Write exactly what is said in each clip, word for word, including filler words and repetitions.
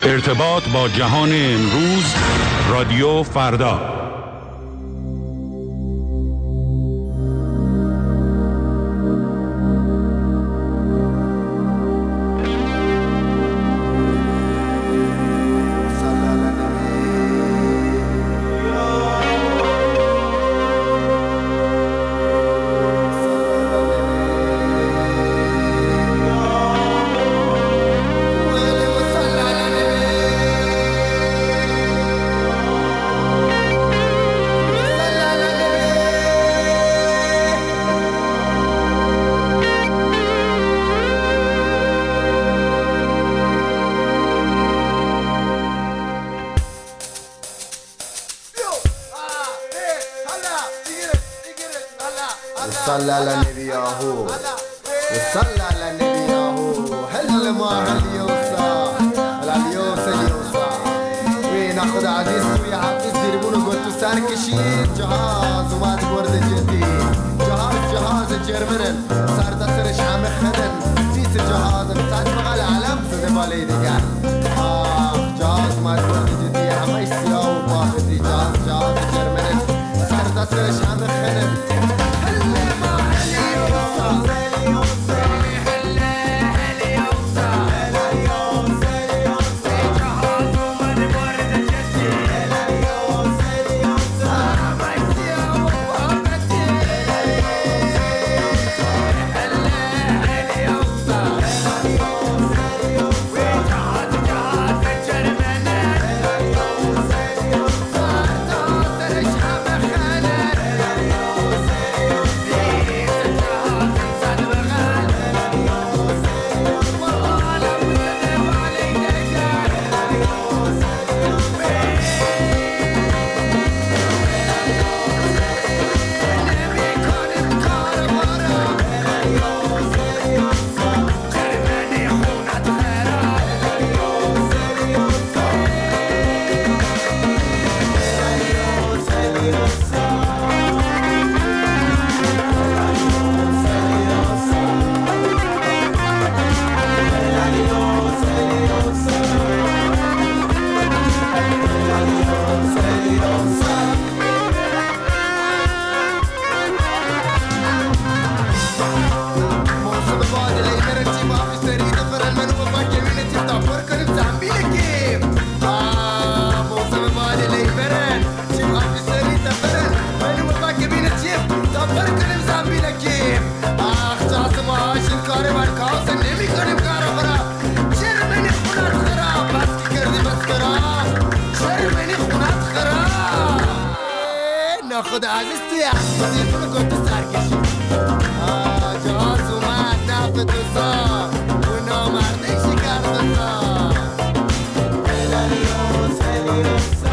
ارتباط با جهان امروز، رادیو فردا. صلى على النبي ياهو وصلى على النبي ياهو هل ما هل يوصى على اليوصى اليوصى وين اخذ عزيز ويا حافظ ديربون قلت ساركشين جهاز وما تورد جدي جهاز جهاز جرمن صار تصرش عم خدن فيس جهاز بتاعت مغال علم سد بالي ديال اخ جهاز ما تورد جدي عم يسياو باخذ جهاز جهاز جرمن صار تصرش عم خدن خدا عزیز توی عزیزی تو گفت سرکشی جهاز اومد نفت و سا و نامرده شکر بسا هلالیوز هلیوز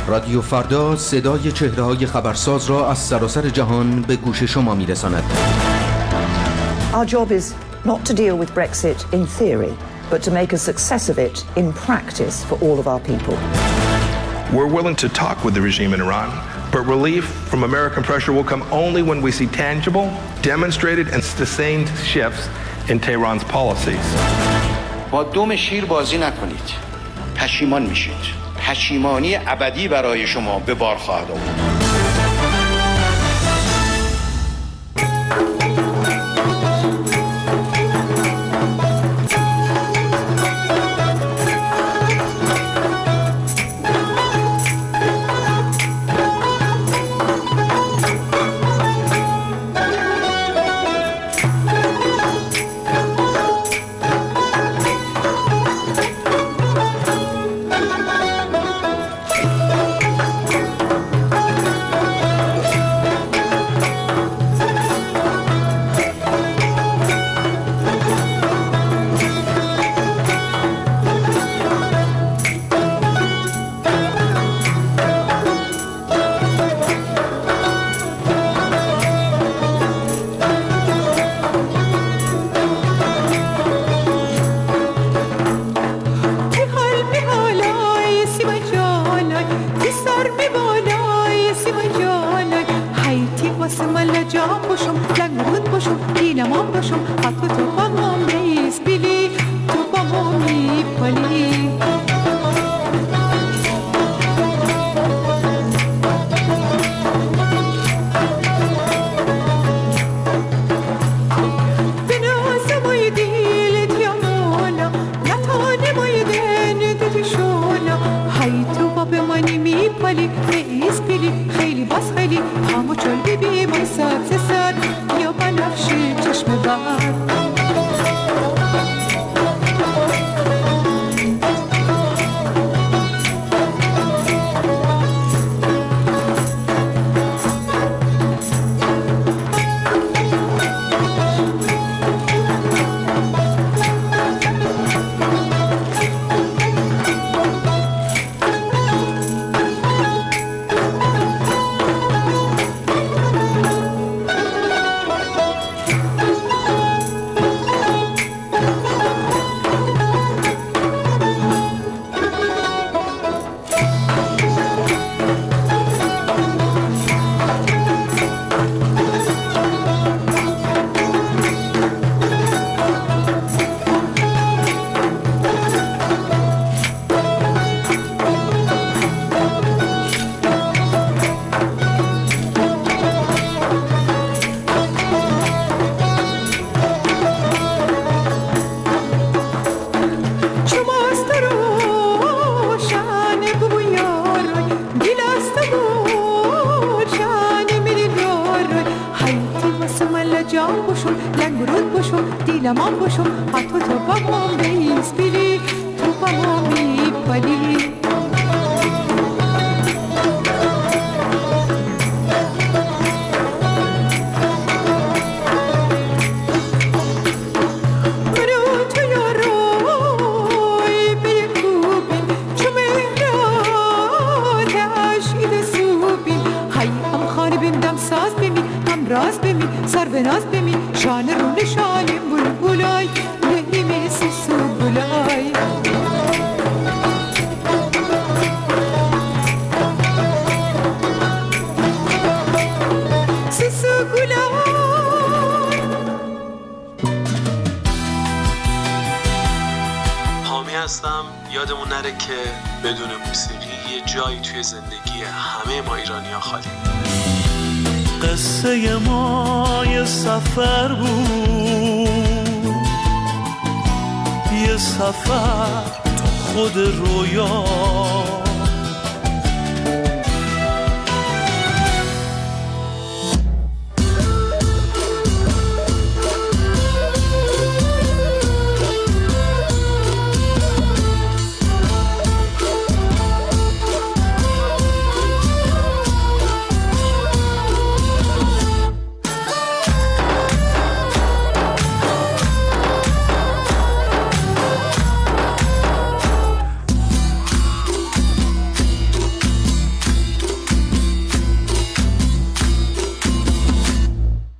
رادیو فردا صدای چهره‌های خبرساز را از سراسر جهان به گوش شما می‌رساند. Our job is not to deal with Brexit in theory, but to make a success of it in practice for all of our people. We're willing to talk with the regime in Iran, but relief from American pressure will come only when we see tangible, demonstrated and sustained shifts in Tehran's policies. با دم شیر بازی نکنید. پشیمان میشید. پشیمانی ابدی برای شما به بار خواهد آورد. یادمون نره که بدون موسیقی یه جایی توی زندگی همه ما ایرانی‌ها خالی. قصه ما یه سفر بود، یه سفر تو خود رویا،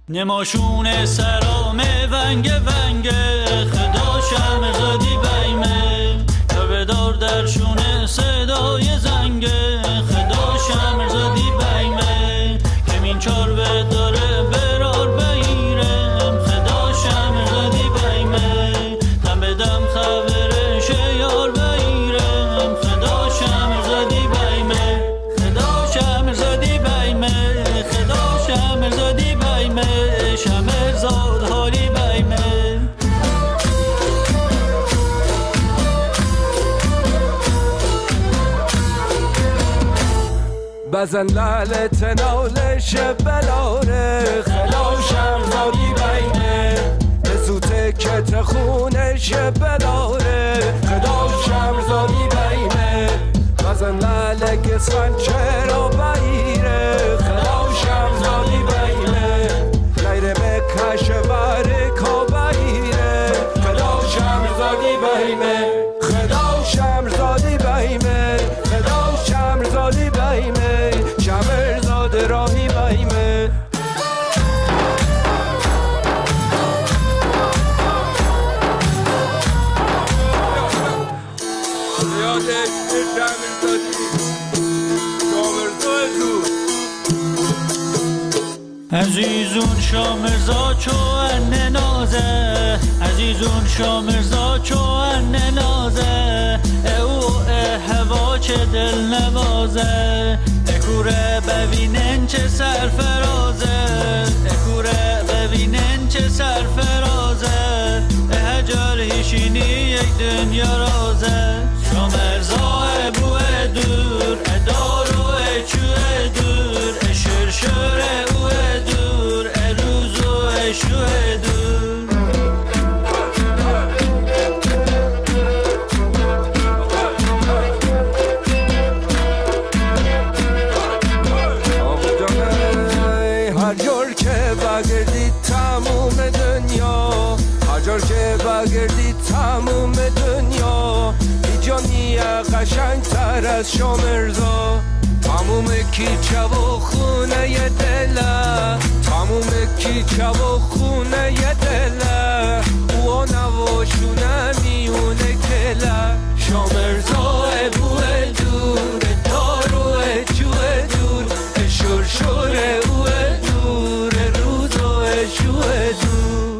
نماشون سرام ونگ ونگ خدا شمرزادی بیمه تا بدار درشون صدای زنگ خدا شمرزادی بیمه کمین چار به داره برار بگیرم خدا شمرزادی بیمه دم به دم خبرش یار بگیرم خدا شمرزادی بیمه خدا شمرزادی بیمه خدا شمرزادی بیمه شمرزاد حالی بیمه بزن لالت نالش بلاره خلا شمرزادی بیمه بزوته کت خونش بلاره خدا شمرزادی بیمه بزن لالک سنچه را بگیره خدا شمرزادی بیمه غیر مکش برکا بگیره خدا شمرزادی بیمه خدا شمرزادی بیمه خدا شمرزادی بیمه شمرزاد راهی بیمه عزیزون شامرزا چو ان نازه عزیزون شامرزا چو ان نازه او هوا چه دل نوازه اکوره ببینن چه سرفرازه اکوره ببینن چه سرفرازه هجر هیشینی یک دنیا رازه شامرزا بوه دور ادارو چوه دور اشرشره اوه دور اروزو اشوه دور هر جور که بگردی تموم دنیا هر جور که بگردی تموم دنیا ایجانیه قشنگ تر از شامرزا تموم کیچه و خونه ی دله تموم کیچه و خونه ی دله او نواشونه میونه کله شامرزا بوه دور داروه جوه دور شرشوره اوه دور روزوه شوه دور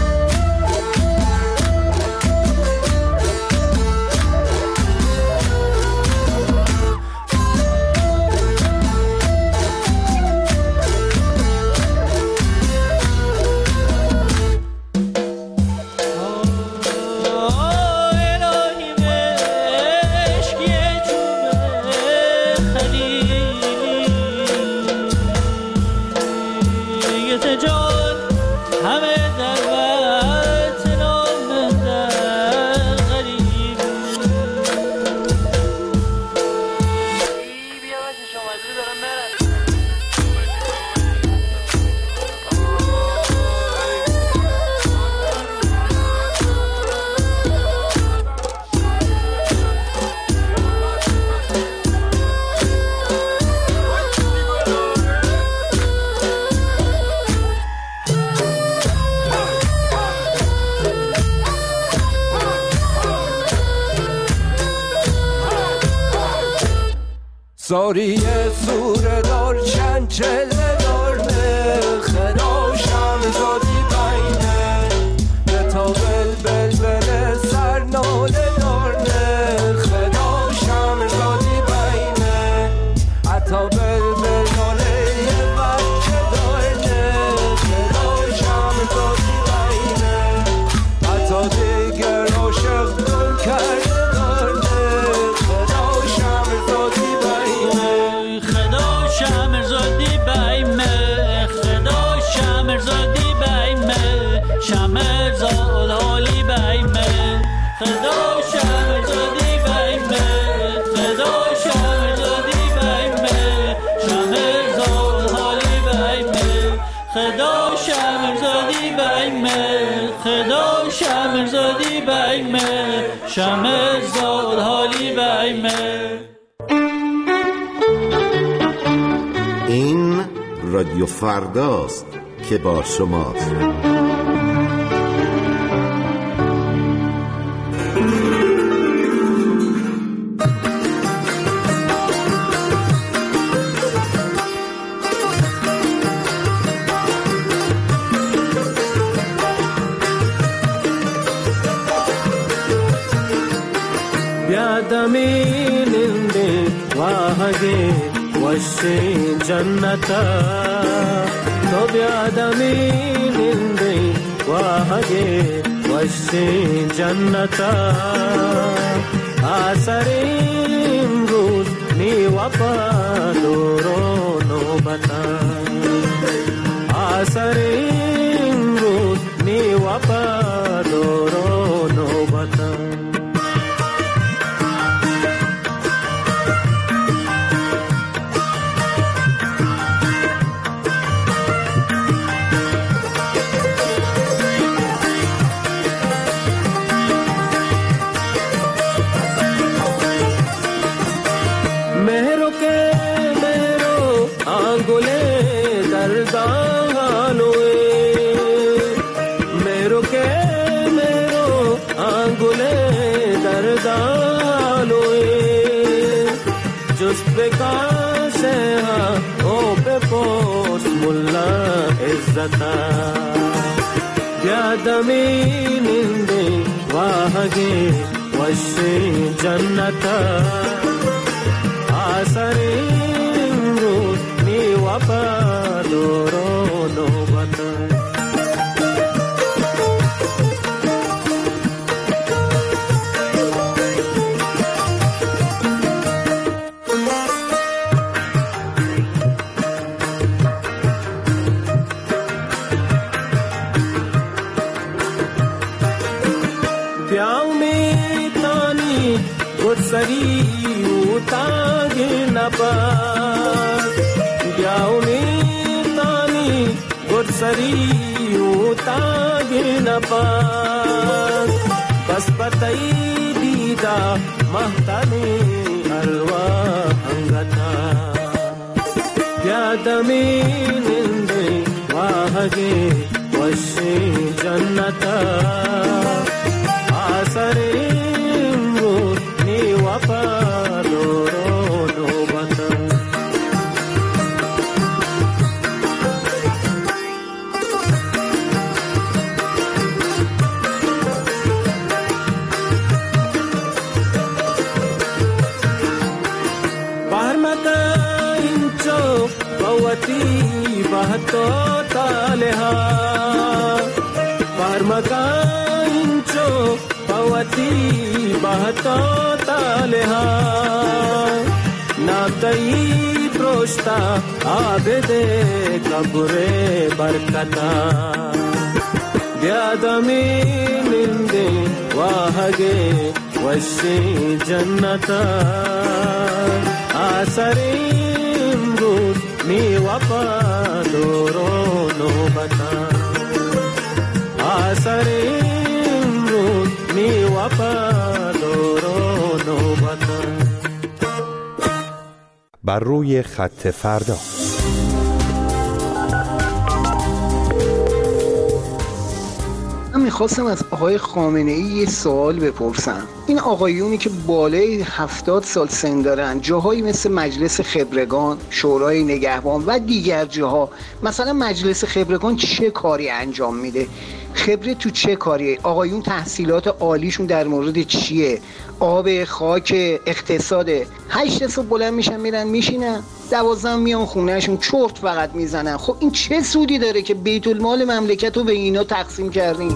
ساری سور دار چند چله دارنه خدا شمرزادی بینه به تا بل بل بل سر ناله دارنه خدا شمرزادی بینه حتا بل بل ناله یه بچه دارنه خدا شمرزادی بینه حتا دیگر عاشق گل کرده دارنه خدا شمرزادی شمرزادی بیمه خدا شمرزادی بیمه شمرزاد حالی بیمه خدا شمرزادی بیمه خدا شمرزادی بیمه شمرزاد حالی بیمه خدا شمرزادی بیمه خدا شمرزادی بیمه شمرزاد حالی بیمه. این رادیو فرداست. که با شماست. ಬ್ಯಾದಮೀನಿಂದೆ ವಾಹಗೆ ವಶೆ ಜನ್ನತ तो ಬ್ಯಾದಮೀನಿಂದೆ ವಾಹಗೆ ವಶೆ ಜನ್ನತ ಆಸರಿಂ ರೂಸ್ ನೀವಪದೋರೋ ನೋಬತ ಆಸರಿಂ ರೂಸ್ ನೀವಪದೋರೋ ನೋಬತ ಬ್ಯಾದಮೀನಿಂದೆ ವಾಹಗೆ ವಶೆ ಜನ್ನತ ಆಸರಿಂ ರೂಸ್ ನೀವಪದೋರೋ ನೋಬತ सरी उतागे न पास ब्याउनी तानी गुड सरी उतागे न पास बस पतई दीदा महताने अरवा अंगता ब्यादमीनिंदे वाहगे वशे जन्नत आसरे बहतो तालेहा परमकांचो पवती बहतो तालेहा नातई प्रोष्टा आबदे कबरे बरकता ब्यादमीनिंदे वाहगे वशे जन्नता आसरिं रूस ನೀವಪದೋರೋ ನೋಬತ ಆಸರಿಂ ರೂಸ್ ನೀವಪದೋರೋ ನೋಬತ. بر روی خط فردا. من میخواستم از آقای خامنه‌ای یه سوال بپرسم. این آقایونی که بالای هفتاد سال سن دارن، جاهایی مثل مجلس خبرگان، شورای نگهبان و دیگر جاها، مثلا مجلس خبرگان چه کاری انجام میده؟ خبره تو چه کاریه؟ آقایون تحصیلات عالیشون در مورد چیه؟ آب، خاک، اقتصاده. هشت صبح بلند میشن میرن میشینن، دوازده میان خونهشون چرت فقط میزنن. خب این چه سودی داره که بیت المال مملکت رو به اینا تقسیم کردین؟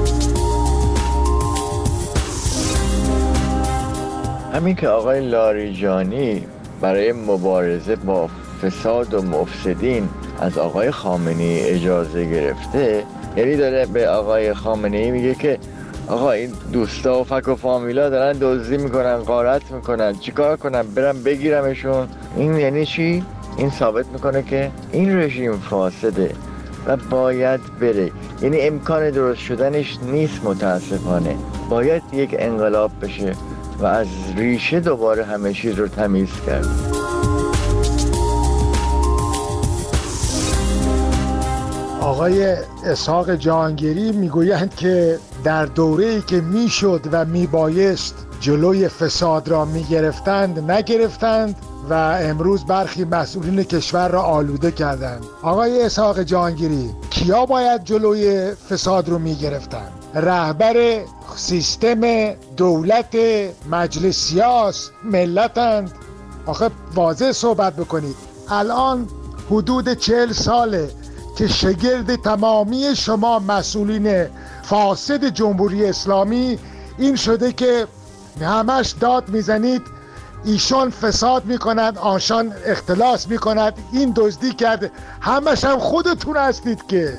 همین که آقای لاریجانی برای مبارزه با فساد و مفسدین از آقای خامنه‌ای اجازه گرفته، یعنی داره به آقای خامنه‌ای میگه که آقا این دوستا و فک و فامیلا دارن دزدی میکنن، غارت میکنن، چیکار کنن؟ برم بگیرمشون؟ این یعنی چی؟ این ثابت میکنه که این رژیم فاسده و باید بره. یعنی امکان درست شدنش نیست، متاسفانه. باید یک انقلاب بشه و از ریشه دوباره همه چیز رو تمیز کرد. آقای اسحاق جهانگیری میگویند که در دوره‌ای که میشد و میبایست جلوی فساد را میگرفتند نگرفتند و امروز برخی مسئولین کشور را آلوده کردند. آقای اسحاق جهانگیری، کیا باید جلوی فساد رو میگرفتند؟ رهبر سیستم دولت مجلس سیاس ملتند؟ آخه واضح صحبت بکنید. الان حدود چهل ساله که شگرد تمامی شما مسئولین فاسد جمهوری اسلامی این شده که همش داد میزنید ایشان فساد میکنند، آنشان اختلاس میکند، این دزدی کرد. همش هم خودتون هستید که.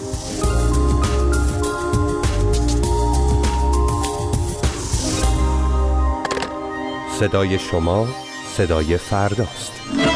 صدای شما صدای فرداست.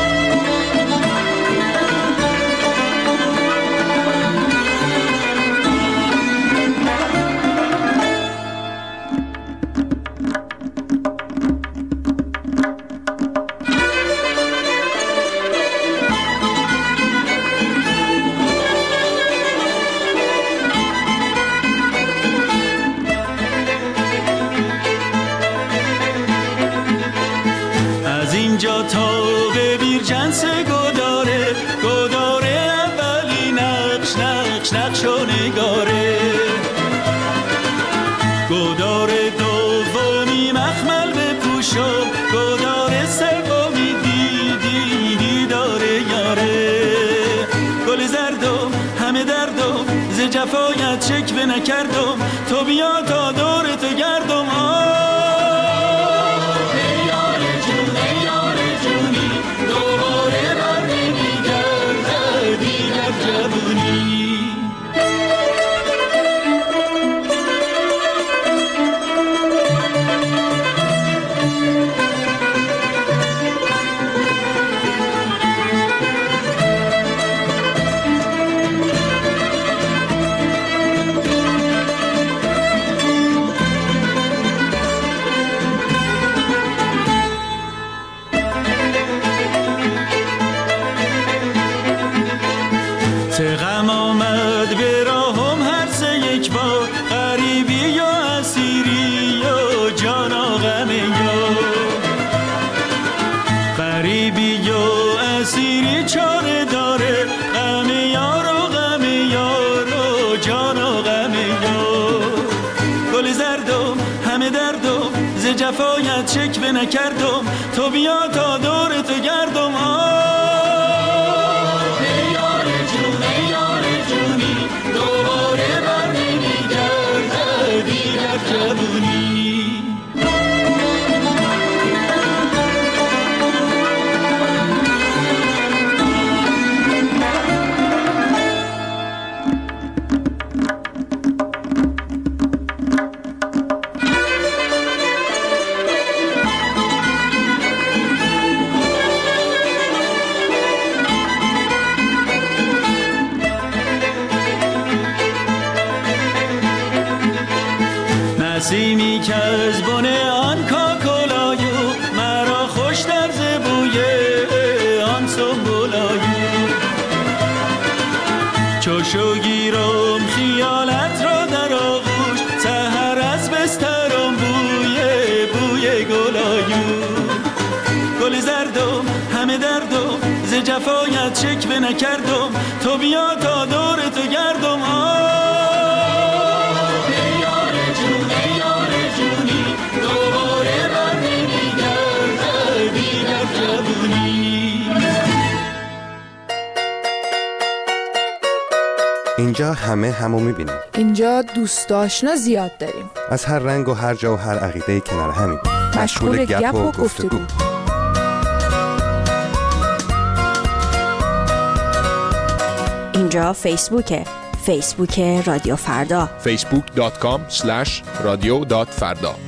جفایت شکوه نکردم، تو بیا تا دور تو گردم. ای یار جون ای یار جونی، دوباره بر نمیگرده دیگر جوونی. جفایت شکوه نکردم، تو بیا تا دور تو گردم. ای یار جون ای یار جونی، دوباره بر نمیگرده دیگر جوونی. نسیمی که از بن آن کاکلایو، مرا خوش در زبوی آن سنبولایو. چوشو گیرم خیالت را در آغوش، سحر از بسترم بوی بوی گلایو. گل زردم همه دردم، ز جفایت شکوه نکردم، تو بیا تا دور تو گردم. اینجا همه همو میبینیم. اینجا دوست آشنا زیاد داریم. از هر رنگ و هر جا و هر عقیده کنار همین. مشغول گپ و گفتگو. اینجا فیسبوکه. فیسبوک رادیو فردا. فیسبوک دات کام اسلش رادیو دات فردا.